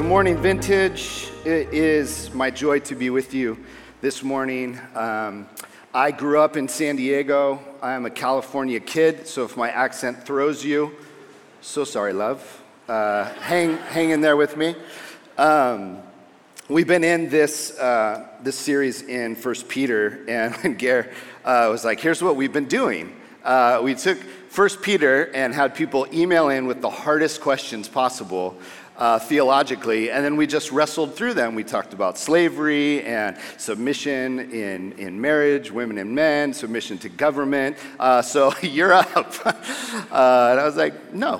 morning, Vintage. It is my joy to be with you this morning. I grew up in San Diego. I am a California kid, so if my accent throws you, so sorry, love. Hang in there with me. We've been in this series in 1 Peter, and when Gare was like, here's what we've been doing. We took 1 Peter and had people email in with the hardest questions possible theologically, and then we just wrestled through them. We talked about slavery and submission in marriage, women and men, submission to government. So you're up. And I was like, no.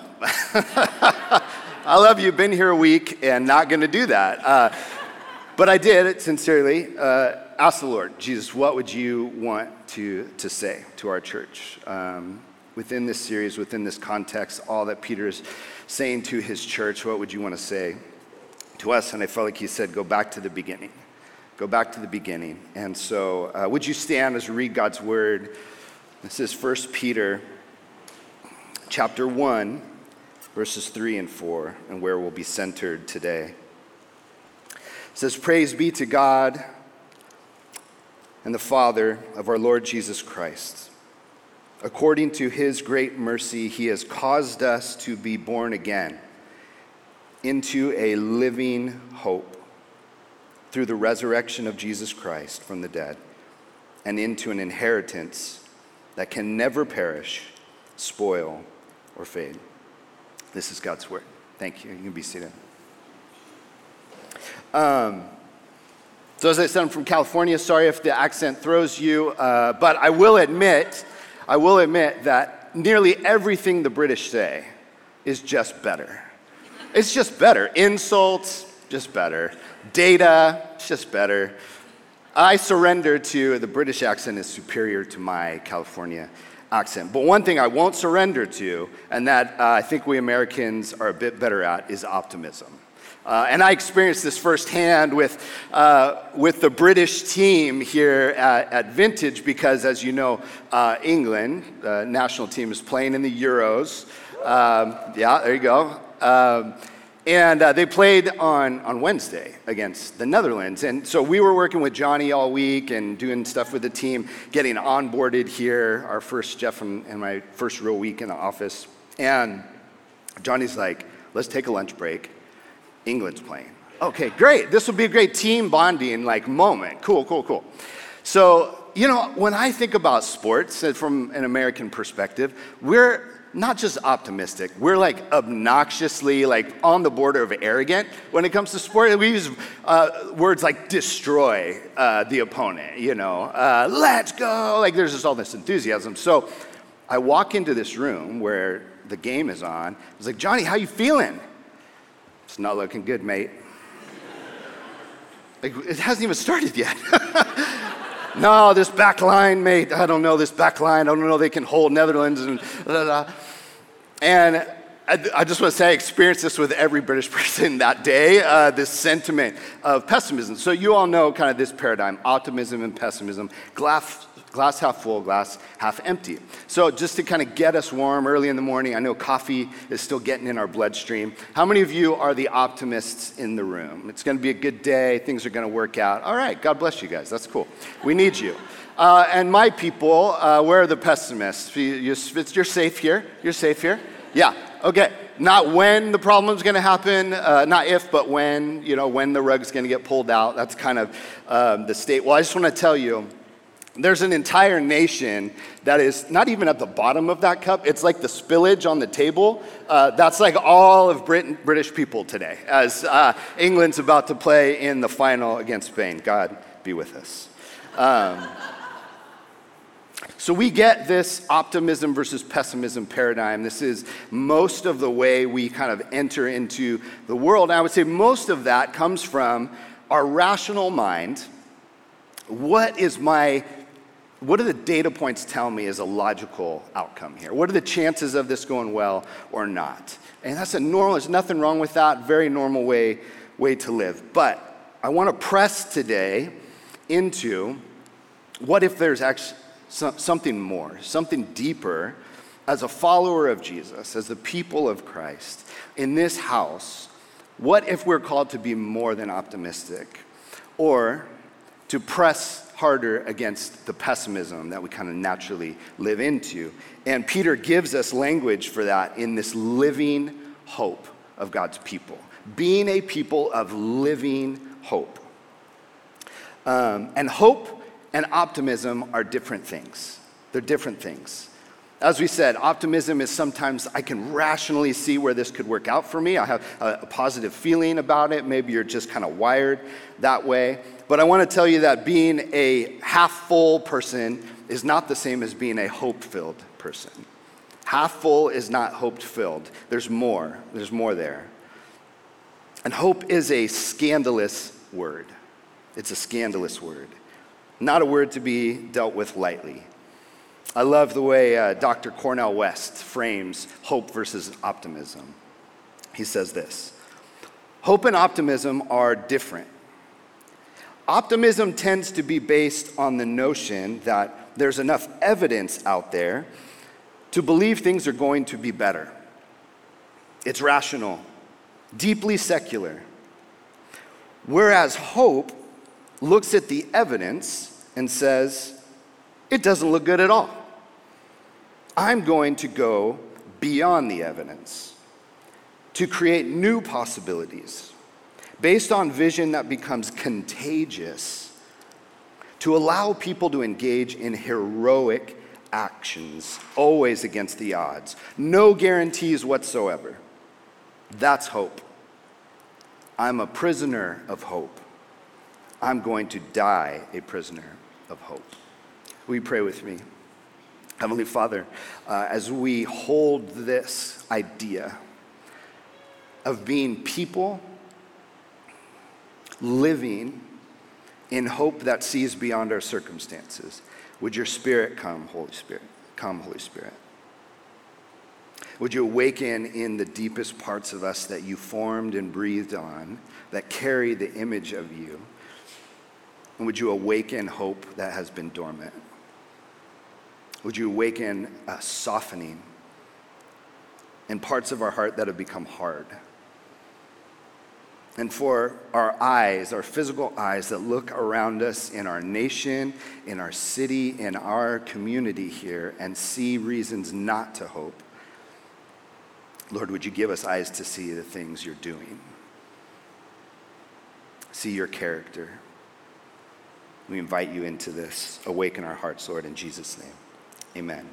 I love you, been here a week and not going to do that. But I did, sincerely, ask the Lord, Jesus, what would you want to say to our church? Within this series, within this context, all that Peter is saying to his church, what would you want to say to us? And I felt like he said, go back to the beginning. Go back to the beginning. And so would you stand as we read God's word? This is 1 Peter chapter 1, verses 3 and 4, and where we'll be centered today. It says, praise be to God and the Father of our Lord Jesus Christ. According to his great mercy, he has caused us to be born again into a living hope through the resurrection of Jesus Christ from the dead, and into an inheritance that can never perish, spoil, or fade. This is God's word. Thank you. You can be seated. So as I said, I'm from California. Sorry if the accent throws you, but I will admit that nearly everything the British say is just better. It's just better. Insults, just better. Data, it's just better. I surrender to the British accent is superior to my California accent. But one thing I won't surrender to, and that I think we Americans are a bit better at, is optimism. And I experienced this firsthand with the British team here at Vintage because, as you know, England, the national team, is playing in the Euros. Yeah, there you go. And they played on Wednesday against the Netherlands. And so we were working with Johnny all week and doing stuff with the team, getting onboarded here, Jeff and my first real week in the office. And Johnny's like, let's take a lunch break. England's playing. Okay, great. This will be a great team bonding moment. Cool. So, when I think about sports from an American perspective, we're not just optimistic. We're obnoxiously on the border of arrogant when it comes to sport. We use words like destroy the opponent, let's go. There's just all this enthusiasm. So I walk into this room where the game is on. I was like, Johnny, how you feeling? It's not looking good, mate. It hasn't even started yet. No, this back line, mate. I don't know this back line. I don't know they can hold Netherlands and And I just want to say I experienced this with every British person that day, this sentiment of pessimism. So you all know kind of this paradigm, optimism and pessimism, glass half full, glass half empty. So just to kind of get us warm early in the morning, I know coffee is still getting in our bloodstream. How many of you are the optimists in the room? It's going to be a good day. Things are going to work out. All right. God bless you guys. That's cool. We need you. And my people, where are the pessimists? You're safe here. You're safe here. Yeah. Okay. Not when the problem's going to happen, not if, but when, when the rug's going to get pulled out. That's kind of the state. Well, I just want to tell you, there's an entire nation that is not even at the bottom of that cup. It's like the spillage on the table. That's like all of British people today as England's about to play in the final against Spain. God be with us. So we get this optimism versus pessimism paradigm. This is most of the way we kind of enter into the world. And I would say most of that comes from our rational mind. What do the data points tell me is a logical outcome here? What are the chances of this going well or not? And that's there's nothing wrong with that, very normal way to live. But I want to press today into what if there's actually something more, something deeper as a follower of Jesus, as the people of Christ in this house What if we're called to be more than optimistic, or to press harder against the pessimism that we kind of naturally live into? And Peter gives us language for that in this living hope of God's people, being a people of living hope. And hope and optimism are different things. They're different things. As we said, optimism is sometimes I can rationally see where this could work out for me. I have a positive feeling about it. Maybe you're just kind of wired that way. But I want to tell you that being a half-full person is not the same as being a hope-filled person. Half full is not hope-filled. There's more. There's more there. And hope is a scandalous word. It's a scandalous word. Not a word to be dealt with lightly. I love the way Dr. Cornel West frames hope versus optimism. He says this: hope and optimism are different. Optimism tends to be based on the notion that there's enough evidence out there to believe things are going to be better. It's rational, deeply secular. Whereas hope looks at the evidence and says, it doesn't look good at all. I'm going to go beyond the evidence to create new possibilities based on vision that becomes contagious, to allow people to engage in heroic actions, always against the odds. No guarantees whatsoever. That's hope. I'm a prisoner of hope. I'm going to die a prisoner of hope. Will you pray with me? Heavenly Father, as we hold this idea of being people living in hope that sees beyond our circumstances, would your Spirit come, Holy Spirit? Come, Holy Spirit. Would you awaken in the deepest parts of us that you formed and breathed on, that carry the image of you? And would you awaken hope that has been dormant? Would you awaken a softening in parts of our heart that have become hard? And for our eyes, our physical eyes that look around us in our nation, in our city, in our community here, and see reasons not to hope, Lord, would you give us eyes to see the things you're doing? See your character. We invite you into this. Awaken our hearts, Lord, in Jesus' name. Amen.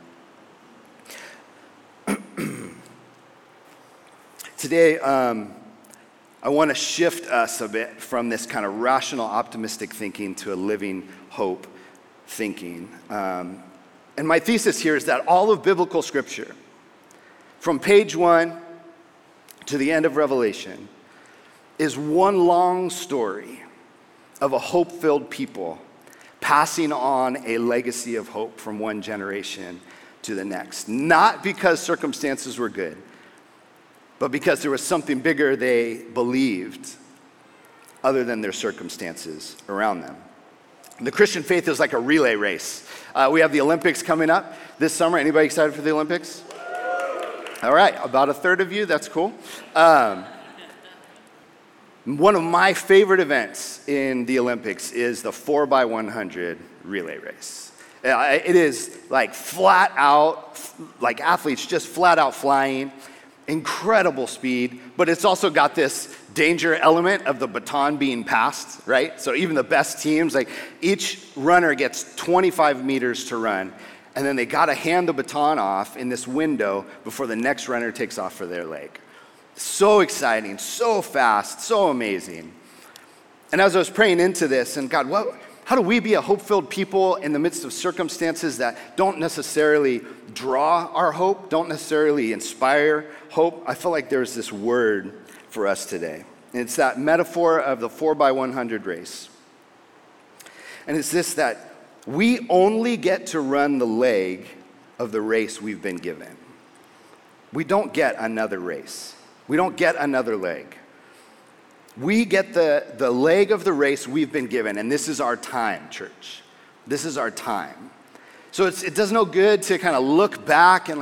Today, I want to shift us a bit from this kind of rational, optimistic thinking to a living hope thinking. And my thesis here is that all of biblical scripture, from page 1 to the end of Revelation, is one long story of a hope-filled people passing on a legacy of hope from one generation to the next. Not because circumstances were good, but because there was something bigger they believed other than their circumstances around them. The Christian faith is like a relay race. We have the Olympics coming up this summer. Anybody excited for the Olympics? All right, about a third of you, that's cool. One of my favorite events in the Olympics is the 4x100 relay race. It is like flat out, like athletes just flat out flying, incredible speed, but it's also got this danger element of the baton being passed, right? So even the best teams, like each runner gets 25 meters to run, and then they gotta hand the baton off in this window before the next runner takes off for their leg. So exciting, so fast, so amazing. And as I was praying into this, and God, how do we be a hope-filled people in the midst of circumstances that don't necessarily draw our hope, don't necessarily inspire hope? I feel like there's this word for us today. And it's that metaphor of the 4x100 race. And it's this, that we only get to run the leg of the race we've been given. We don't get another race. We don't get another leg. We get the leg of the race we've been given, and this is our time, church. This is our time. So it does no good to kind of look back and like,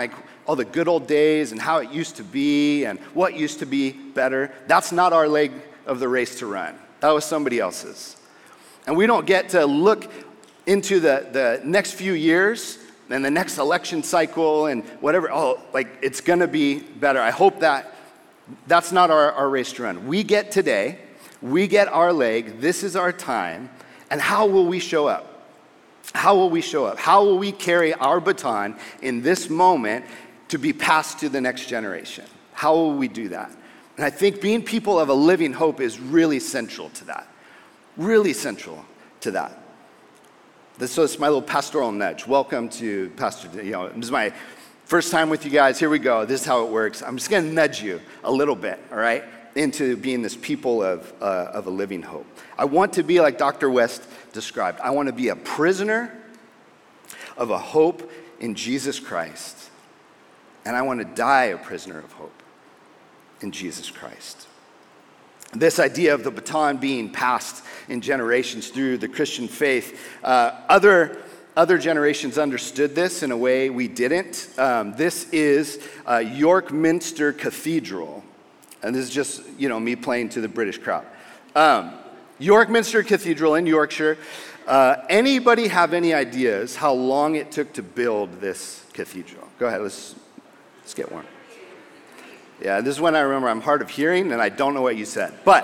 all the good old days and how it used to be and what used to be better. That's not our leg of the race to run. That was somebody else's. And we don't get to look into the next few years and the next election cycle and whatever. Oh, like it's going to be better. I hope that's not our race to run. We get today. We get our leg. This is our time. And how will we show up? How will we show up? How will we carry our baton in this moment to be passed to the next generation? How will we do that? And I think being people of a living hope is really central to that. Really central to that. So it's my little pastoral nudge. Welcome to Pastor, this is my first time with you guys. Here we go. This is how it works. I'm just going to nudge you a little bit, all right, into being this people of a living hope. I want to be like Dr. West described. I want to be a prisoner of a hope in Jesus Christ. And I want to die a prisoner of hope in Jesus Christ. This idea of the baton being passed in generations through the Christian faith, other generations understood this in a way we didn't. This is York Minster Cathedral. And this is just, me playing to the British crowd. York Minster Cathedral in Yorkshire. Anybody have any ideas how long it took to build this cathedral? Go ahead, let's get one. Yeah, this is when I remember I'm hard of hearing and I don't know what you said. But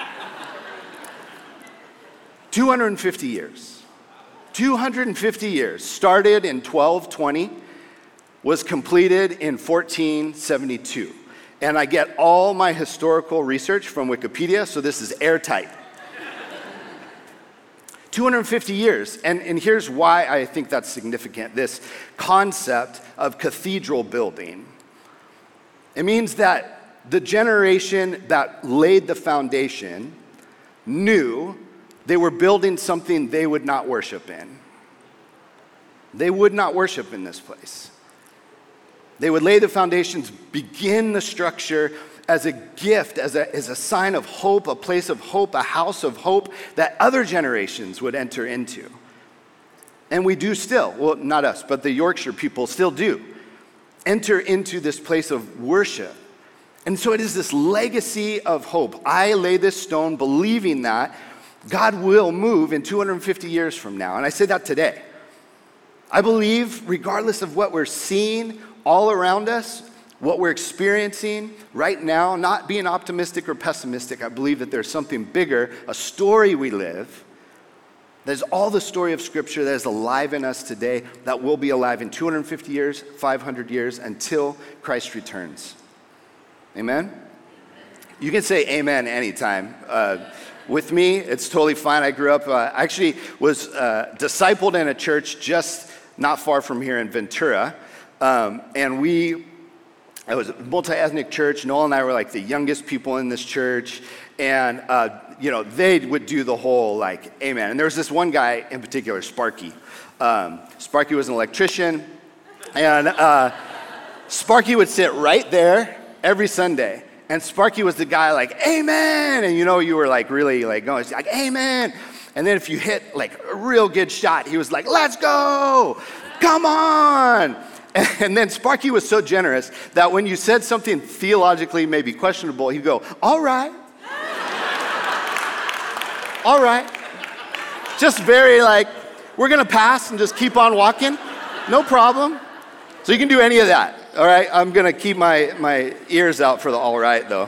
250 years. 250 years. Started in 1220, was completed in 1472. And I get all my historical research from Wikipedia, so this is airtight. 250 years. And here's why I think that's significant, this concept of cathedral building. It means that the generation that laid the foundation knew they were building something they would not worship in. They would not worship in this place. They would lay the foundations, begin the structure as a gift, as a sign of hope, a place of hope, a house of hope that other generations would enter into. And we do still, well, not us, but the Yorkshire people still do, enter into this place of worship. And so it is this legacy of hope. I lay this stone believing that God will move in 250 years from now. And I say that today. I believe, regardless of what we're seeing all around us, what we're experiencing right now, not being optimistic or pessimistic, I believe that there's something bigger, a story we live. There's all the story of Scripture that is alive in us today that will be alive in 250 years, 500 years, until Christ returns. Amen? You can say amen anytime. With me, it's totally fine. I grew up, actually was discipled in a church just not far from here in Ventura. It was a multi-ethnic church. Noel and I were like the youngest people in this church. And, they would do the whole like, amen. And there was this one guy in particular, Sparky. Sparky was an electrician. And Sparky would sit right there every Sunday. And Sparky was the guy like, amen. And you were like really like going, like, amen. And then if you hit like a real good shot, he was like, let's go. Come on. And then Sparky was so generous that when you said something theologically maybe questionable, he'd go, all right. All right. Just very like, we're going to pass and just keep on walking. No problem. So you can do any of that. All right. I'm going to keep my ears out for the all right, though.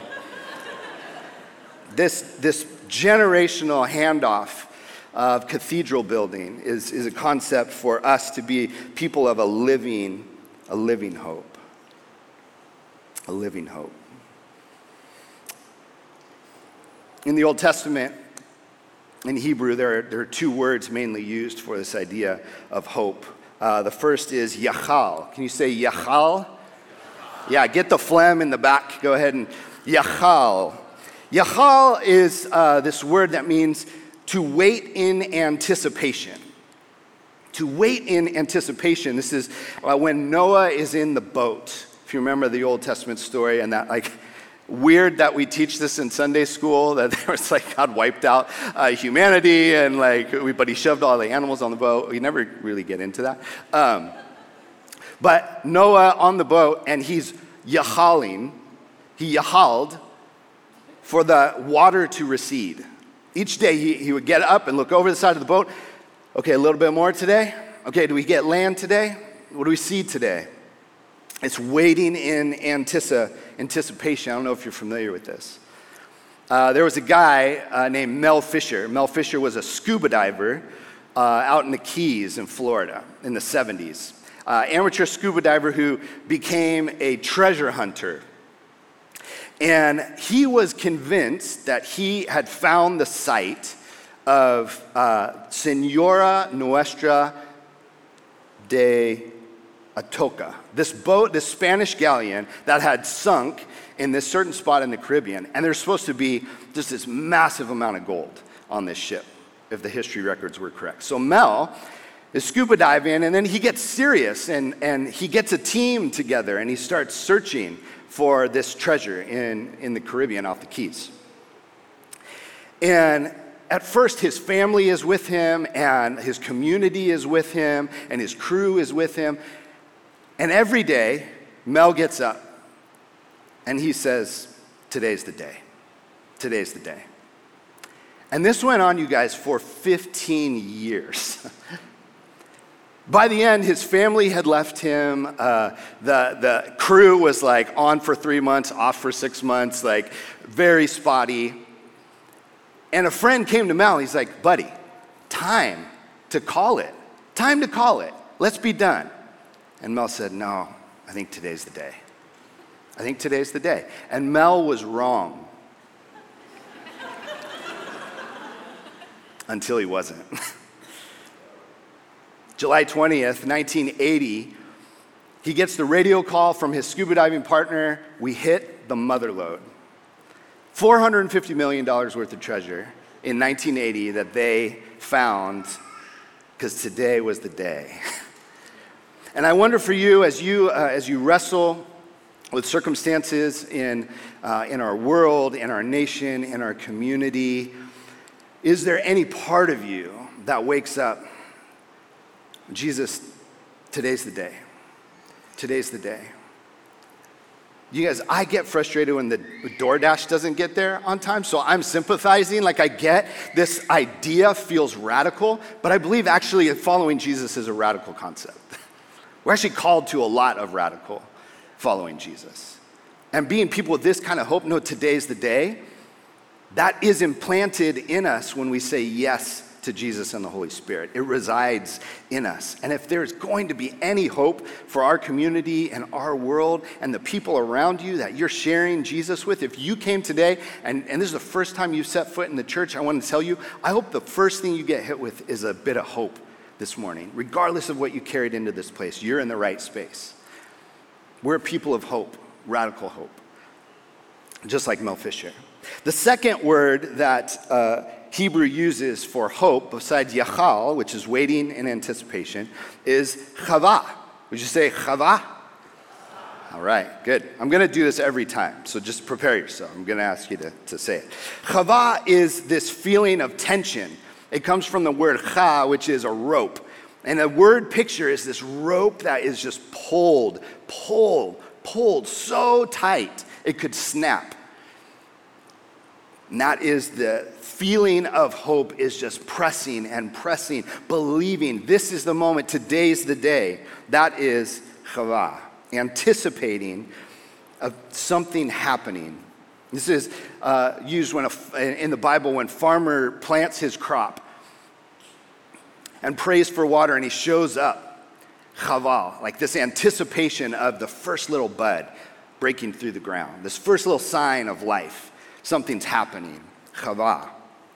This generational handoff of cathedral building is a concept for us to be people of a living hope. A living hope. In the Old Testament, in Hebrew, there are two words mainly used for this idea of hope. The first is yachal. Can you say yachal? Yeah, get the phlegm in the back. Go ahead and yachal. Yachal is this word that means to wait in anticipation. To wait in anticipation. This is when Noah is in the boat. If you remember the Old Testament story, and that like weird that we teach this in Sunday school, that there was like God wiped out humanity but he shoved all the animals on the boat. We never really get into that. But Noah on the boat, and he's yahaling. He yahaled for the water to recede. Each day he would get up and look over the side of the boat. Okay, a little bit more today. Okay, do we get land today? What do we see today? It's waiting in anticipation. I don't know if you're familiar with this. There was a guy named Mel Fisher. Mel Fisher was a scuba diver out in the Keys in Florida in the 70s. Amateur scuba diver who became a treasure hunter. And he was convinced that he had found the site of Senora Nuestra de Atocha, this boat, this Spanish galleon that had sunk in this certain spot in the Caribbean. And there's supposed to be just this massive amount of gold on this ship, if the history records were correct. So Mel is scuba diving, and then he gets serious, and he gets a team together, and he starts searching for this treasure in the Caribbean off the Keys. And at first, his family is with him, and his community is with him, and his crew is with him. And every day, Mel gets up, and he says, today's the day. Today's the day. And this went on, you guys, for 15 years. By the end, his family had left him. The crew was like on for 3 months, off for 6 months, like very spotty. And a friend came to Mel. He's like, buddy, time to call it. Time to call it. Let's be done. And Mel said, no, I think today's the day. I think today's the day. And Mel was wrong. Until he wasn't. July 20th, 1980, he gets the radio call from his scuba diving partner. We hit the mother lode. $450 million worth of treasure in 1980 that they found because today was the day. And I wonder for you, as you wrestle with circumstances in our world, in our nation, in our community, is there any part of you that wakes up, Jesus, today's the day. Today's the day. You guys, I get frustrated when the DoorDash doesn't get there on time, so I'm sympathizing. Like, I get this idea feels radical, but I believe actually following Jesus is a radical concept. We're actually called to a lot of radical following Jesus. And being people with this kind of hope, no, today's the day, that is implanted in us when we say yes to Jesus and the Holy Spirit. It resides in us. And if there's going to be any hope for our community and our world and the people around you that you're sharing Jesus with, if you came today and this is the first time you've set foot in the church, I want to tell you, I hope the first thing you get hit with is a bit of hope this morning. Regardless of what you carried into this place, you're in the right space. We're a people of hope, radical hope, just like Mel Fisher. The second word that Hebrew uses for hope, besides yachal, which is waiting in anticipation, is chava. Would you say chava? All right, good. I'm going to do this every time, so just prepare yourself. I'm going to ask you to say it. Chava is this feeling of tension. It comes from the word cha, which is a rope. And the word picture is this rope that is just pulled so tight it could snap. And that is the feeling of hope, is just pressing and pressing, believing this is the moment, today's the day. That is chava, anticipating of something happening. This is used in the Bible when farmer plants his crop and prays for water, and he shows up, chava, like this anticipation of the first little bud breaking through the ground, this first little sign of life. Something's happening, chava.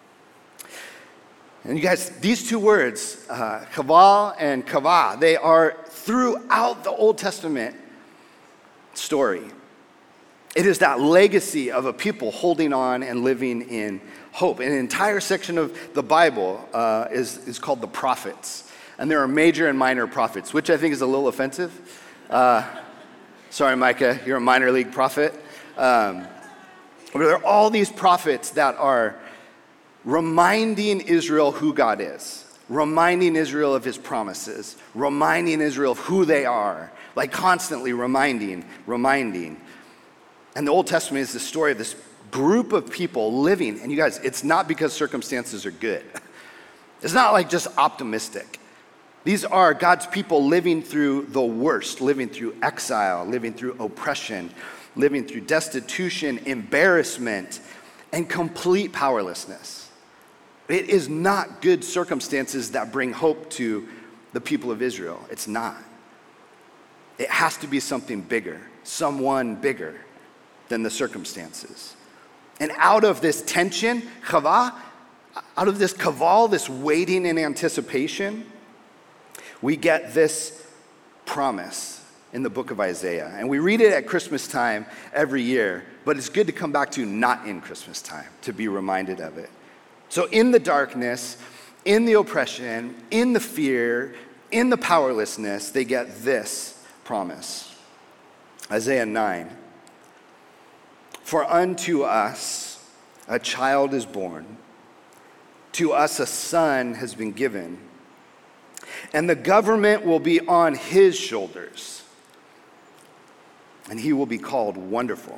And you guys, these two words, chava and kava, they are throughout the Old Testament story. It is that legacy of a people holding on and living in hope. An entire section of the Bible is called the prophets. And there are major and minor prophets, which I think is a little offensive. Sorry, Micah, you're a minor league prophet. There are all these prophets that are reminding Israel who God is, reminding Israel of his promises, reminding Israel of who they are, like constantly reminding. And the Old Testament is the story of this group of people living. And you guys, it's not because circumstances are good. It's not like just optimistic. These are God's people living through the worst, living through exile, living through oppression, living through destitution, embarrassment, and complete powerlessness. It is not good circumstances that bring hope to the people of Israel. It's not. It has to be something bigger, someone bigger than the circumstances. And out of this tension, chavah, out of this kaval, this waiting in anticipation, we get this promise in the book of Isaiah. And we read it at Christmas time every year, but it's good to come back to not in Christmas time to be reminded of it. So in the darkness, in the oppression, in the fear, in the powerlessness, they get this promise. Isaiah 9. For unto us a child is born, to us a son has been given, and the government will be on his shoulders, and he will be called Wonderful,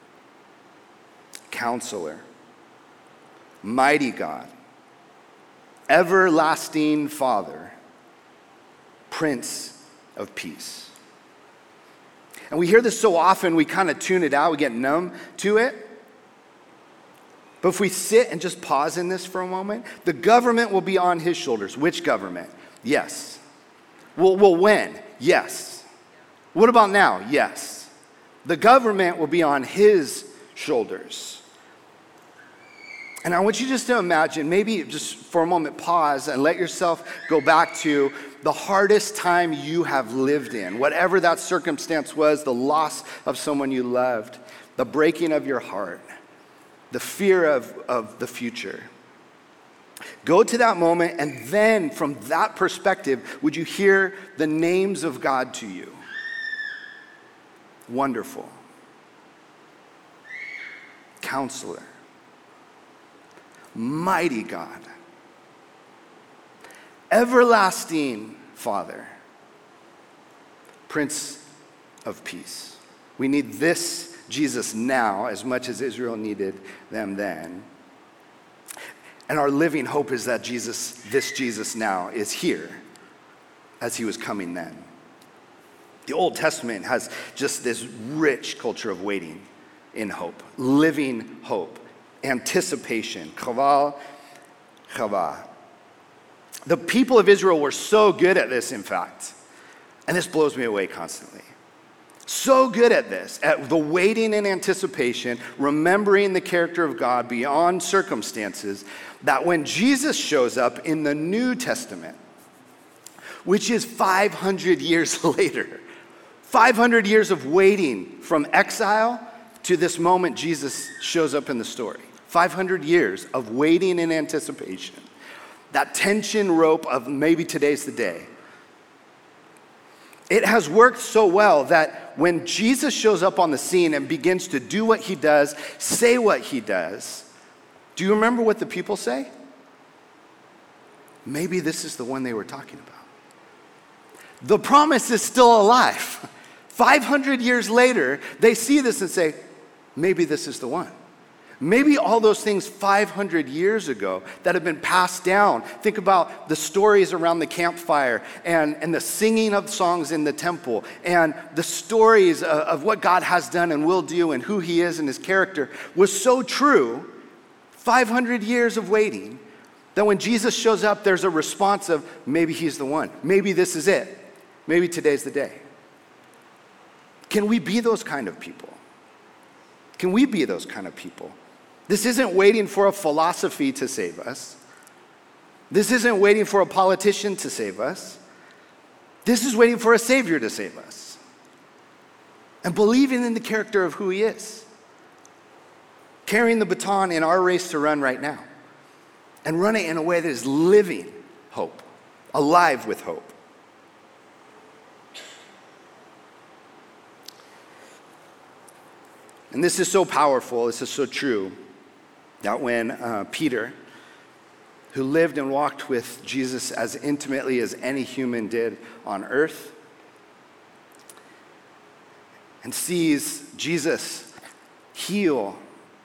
Counselor, Mighty God, Everlasting Father, Prince of Peace. And we hear this so often, we kind of tune it out, we get numb to it. But if we sit and just pause in this for a moment, the government will be on his shoulders. Which government? Yes. Well, when? Yes. What about now? Yes. The government will be on his shoulders. And I want you just to imagine, maybe just for a moment pause and let yourself go back to the hardest time you have lived in, whatever that circumstance was, the loss of someone you loved, the breaking of your heart, the fear of the future. Go to that moment, and then from that perspective, would you hear the names of God to you? Wonderful. Counselor. Mighty God. Everlasting Father. Prince of Peace. We need this Jesus now as much as Israel needed them then. And our living hope is that this Jesus now is here as he was coming then. The Old Testament has just this rich culture of waiting in hope, living hope, anticipation, chaval. The people of Israel were so good at this, in fact, and this blows me away constantly. So good at this, at the waiting and anticipation, remembering the character of God beyond circumstances, that when Jesus shows up in the New Testament, which is 500 years later, 500 years of waiting from exile to this moment Jesus shows up in the story. 500 years of waiting in anticipation. That tension rope of maybe today's the day. It has worked so well that when Jesus shows up on the scene and begins to do what he does, say what he does, do you remember what the people say? Maybe this is the one they were talking about. The promise is still alive. 500 years later, they see this and say, maybe this is the one. Maybe all those things 500 years ago that have been passed down. Think about the stories around the campfire and the singing of songs in the temple and the stories of what God has done and will do and who he is and his character was so true. 500 years of waiting that when Jesus shows up, there's a response of maybe he's the one. Maybe this is it. Maybe today's the day. Can we be those kind of people? Can we be those kind of people? This isn't waiting for a philosophy to save us. This isn't waiting for a politician to save us. This is waiting for a Savior to save us. And believing in the character of who he is. Carrying the baton in our race to run right now. And running in a way that is living hope. Alive with hope. And this is so powerful, this is so true, that when Peter who lived and walked with Jesus as intimately as any human did on earth, and sees Jesus heal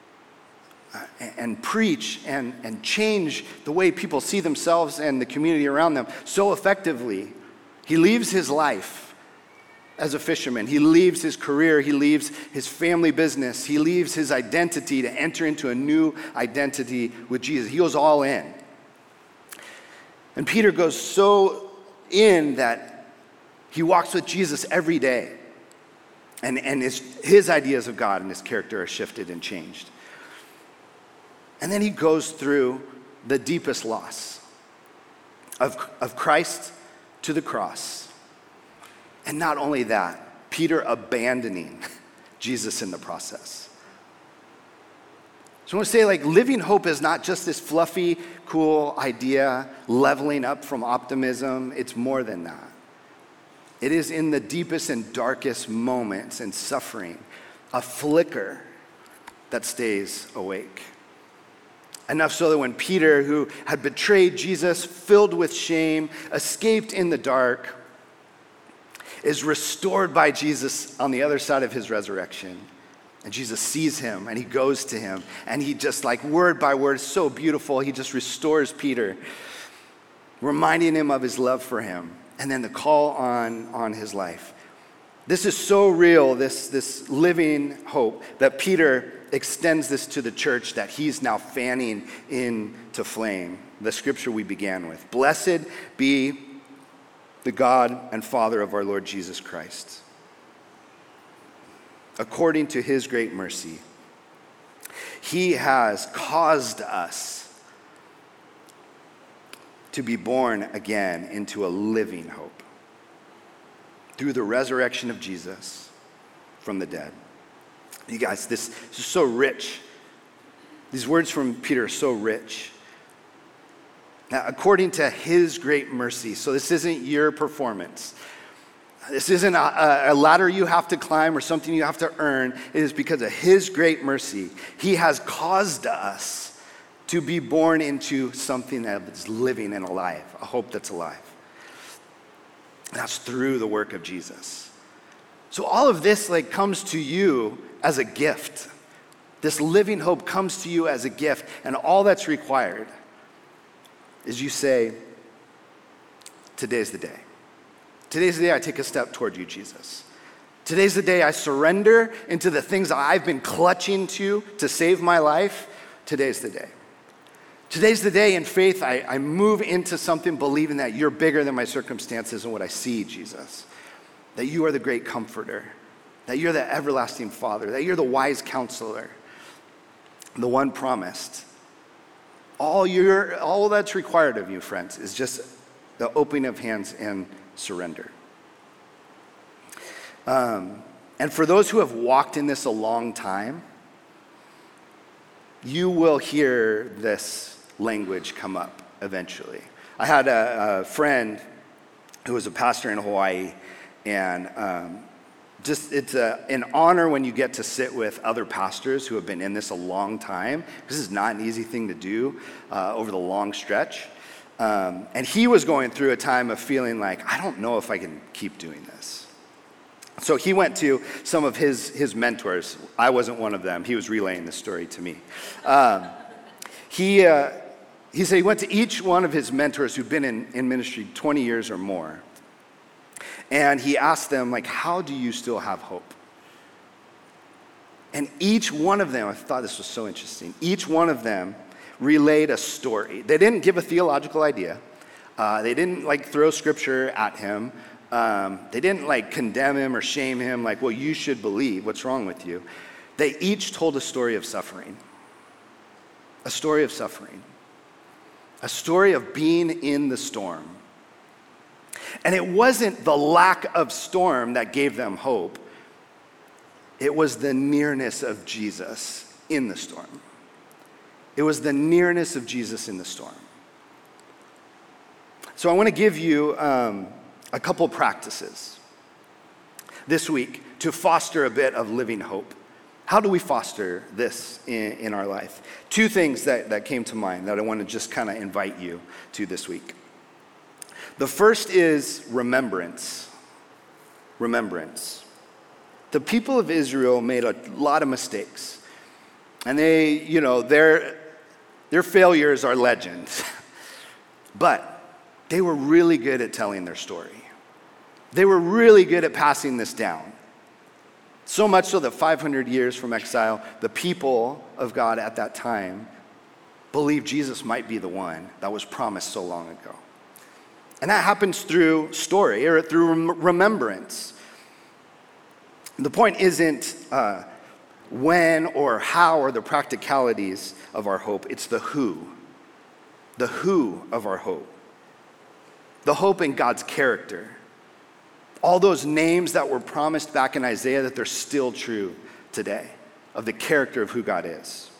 and preach and change the way people see themselves and the community around them so effectively, he leaves his life as a fisherman. He leaves his career. He leaves his family business. He leaves his identity to enter into a new identity with Jesus. He goes all in. And Peter goes so in that he walks with Jesus every day. And his ideas of God and his character are shifted and changed. And then he goes through the deepest loss of Christ to the cross. And not only that, Peter abandoning Jesus in the process. So I want to say, living hope is not just this fluffy, cool idea, leveling up from optimism. It's more than that. It is in the deepest and darkest moments and suffering, a flicker that stays awake. Enough so that when Peter, who had betrayed Jesus, filled with shame, escaped in the dark, is restored by Jesus on the other side of his resurrection. And Jesus sees him and he goes to him and he just word by word, so beautiful, he just restores Peter, reminding him of his love for him and then the call on his life. This is so real, this living hope, that Peter extends this to the church that he's now fanning into flame. The scripture we began with. Blessed be the God and Father of our Lord Jesus Christ. According to his great mercy, he has caused us to be born again into a living hope through the resurrection of Jesus from the dead. You guys, this is so rich. These words from Peter are so rich. Now, according to his great mercy, so this isn't your performance. This isn't a ladder you have to climb or something you have to earn. It is because of his great mercy. He has caused us to be born into something that is living and alive, a hope that's alive. That's through the work of Jesus. So all of this comes to you as a gift. This living hope comes to you as a gift, and all that's required is you say, today's the day. Today's the day I take a step toward you, Jesus. Today's the day I surrender into the things I've been clutching to save my life. Today's the day. Today's the day in faith I move into something believing that you're bigger than my circumstances and what I see, Jesus. That you are the great comforter. That you're the everlasting Father. That you're the wise counselor. The one promised. All that's required of you, friends, is just the opening of hands and surrender. And for those who have walked in this a long time, you will hear this language come up eventually. I had a friend who was a pastor in Hawaii, and it's an honor when you get to sit with other pastors who have been in this a long time. This is not an easy thing to do over the long stretch. And he was going through a time of feeling like, I don't know if I can keep doing this. So he went to some of his mentors. I wasn't one of them. He was relaying the story to me. He said he went to each one of his mentors who'd been in ministry 20 years or more. And he asked them, how do you still have hope? And each one of them, I thought this was so interesting, each one of them relayed a story. They didn't give a theological idea. They didn't throw scripture at him. They didn't condemn him or shame him well, you should believe. What's wrong with you? They each told a story of suffering. A story of suffering. A story of being in the storm. And it wasn't the lack of storm that gave them hope. It was the nearness of Jesus in the storm. It was the nearness of Jesus in the storm. So I want to give you a couple practices this week to foster a bit of living hope How do we foster this in our life? Two things that came to mind that I want to just kind of invite you to this week. The first is remembrance. Remembrance. The people of Israel made a lot of mistakes. And their failures are legend. But they were really good at telling their story. They were really good at passing this down. So much so that 500 years from exile, the people of God at that time believed Jesus might be the one that was promised so long ago. And that happens through story or through remembrance. The point isn't when or how or the practicalities of our hope. It's the who of our hope. The hope in God's character. All those names that were promised back in Isaiah, that they're still true today, of the character of who God is.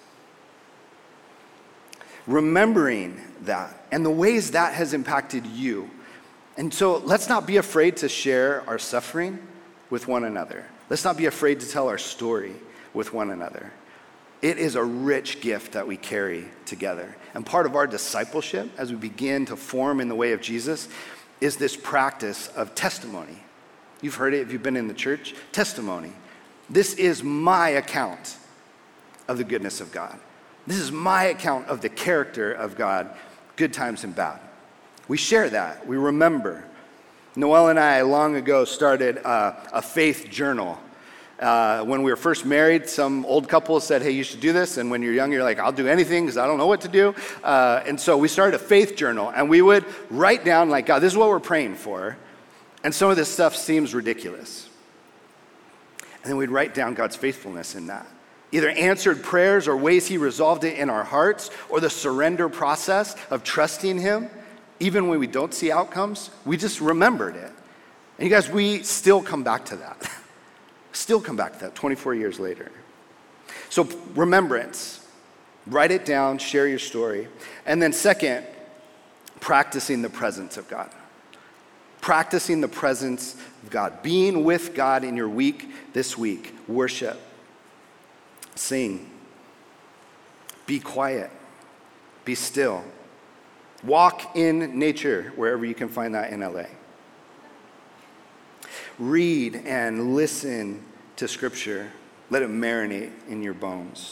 Remembering that and the ways that has impacted you. And so let's not be afraid to share our suffering with one another. Let's not be afraid to tell our story with one another. It is a rich gift that we carry together. And part of our discipleship as we begin to form in the way of Jesus is this practice of testimony. You've heard it if you've been in the church. Testimony. This is my account of the goodness of God. This is my account of the character of God, good times and bad. We share that. We remember. Noelle and I long ago started a faith journal. When we were first married, some old couple said, hey, you should do this. And when you're young, you're like, I'll do anything because I don't know what to do. And so we started a faith journal. And we would write down, like, God, this is what we're praying for. And some of this stuff seems ridiculous. And then we'd write down God's faithfulness in that. Either answered prayers or ways he resolved it in our hearts, or the surrender process of trusting him. Even when we don't see outcomes, we just remembered it. And you guys, we still come back to that. Still come back to that 24 years later. So remembrance, write it down, share your story. And then second, practicing the presence of God. Practicing the presence of God. Being with God in your week, this week. Worship. Sing. Be quiet. Be still. Walk in nature, wherever you can find that in LA. Read and listen to Scripture. Let it marinate in your bones.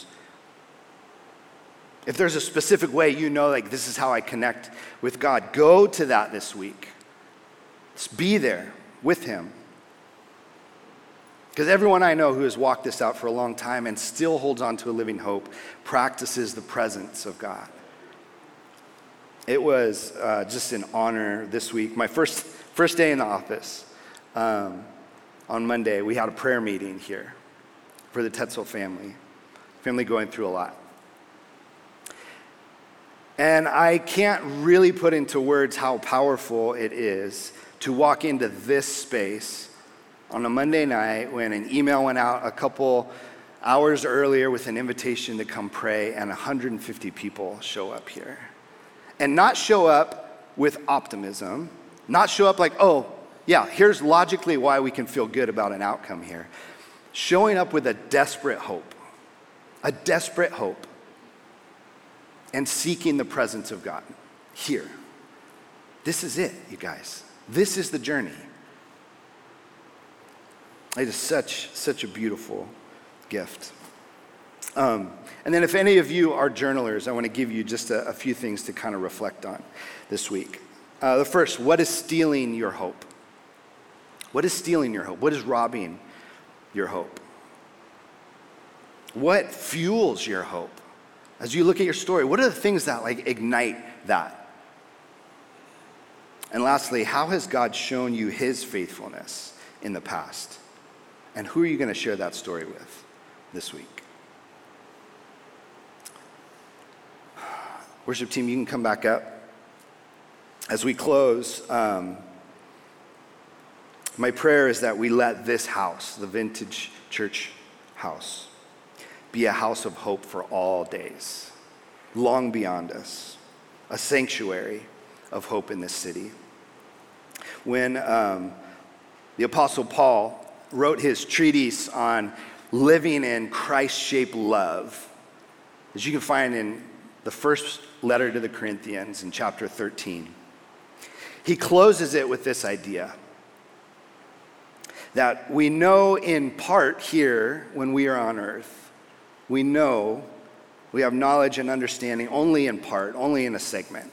If there's a specific way you know, like, this is how I connect with God, go to that this week. Just be there with him. Because everyone I know who has walked this out for a long time and still holds on to a living hope practices the presence of God. It was just an honor this week. My first day in the office. On Monday, we had a prayer meeting here for the Tetzel family going through a lot. And I can't really put into words how powerful it is to walk into this space on a Monday night when an email went out a couple hours earlier with an invitation to come pray, and 150 people show up here. And not show up with optimism, not show up like, oh, yeah, here's logically why we can feel good about an outcome here. Showing up with a desperate hope, and seeking the presence of God here. This is it, you guys. This is the journey. It is such a beautiful gift. And then if any of you are journalers, I want to give you just a few things to kind of reflect on this week. The first, what is stealing your hope? What is stealing your hope? What is robbing your hope? What fuels your hope? As you look at your story, what are the things that like ignite that? And lastly, how has God shown you his faithfulness in the past? And who are you going to share that story with this week? Worship team, you can come back up. As we close, my prayer is that we let this house, the Vintage Church house, be a house of hope for all days, long beyond us, a sanctuary of hope in this city. When the Apostle Paul wrote his treatise on living in Christ-shaped love, as you can find in the first letter to the Corinthians in chapter 13. He closes it with this idea that we know in part here when we are on earth. We know we have knowledge and understanding only in part, only in a segment.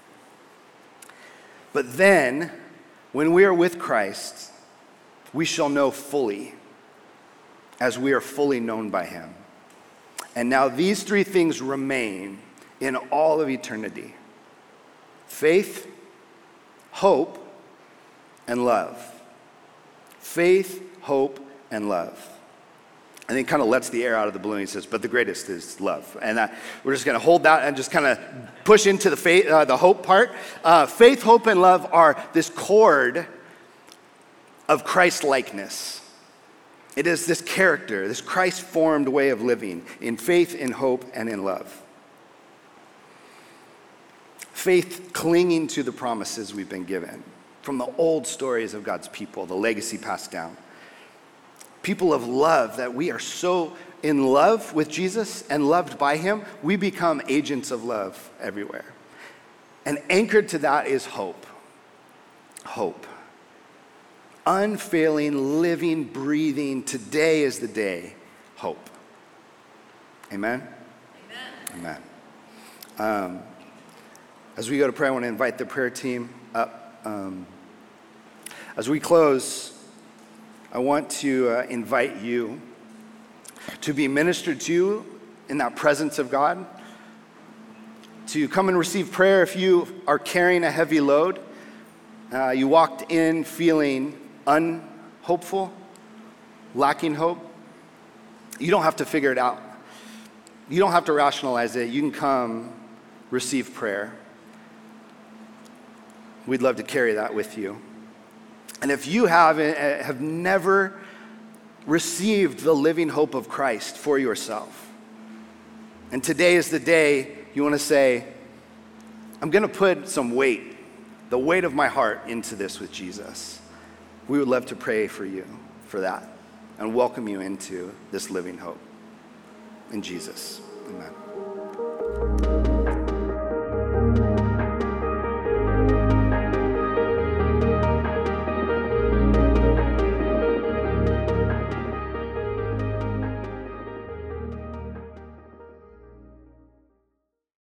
But then, when we are with Christ, we shall know fully, as we are fully known by him. And now these three things remain in all of eternity: faith, hope, and love. Faith, hope, and love. And then he kind of lets the air out of the balloon. He says, but the greatest is love. And we're just going to hold that and just kind of push into the faith, the hope part. Faith, hope, and love are this cord of Christ-likeness. It is this character, this Christ-formed way of living in faith, in hope, and in love. Faith clinging to the promises we've been given from the old stories of God's people, the legacy passed down. People of love, that we are so in love with Jesus and loved by him, we become agents of love everywhere. And anchored to that is hope. Hope. Unfailing, living, breathing, today is the day, hope. Amen? Amen. Amen. As we go to prayer, I want to invite the prayer team up. As we close, I want to invite you to be ministered to in that presence of God, to come and receive prayer if you are carrying a heavy load. You walked in feeling unhopeful, lacking hope. You don't have to figure it out. You don't have to rationalize it. You can come receive prayer. We'd love to carry that with you. And if you have never received the living hope of Christ for yourself, and today is the day you want to say, I'm going to put some weight, the weight of my heart into this with Jesus, we would love to pray for you for that and welcome you into this living hope. In Jesus, amen.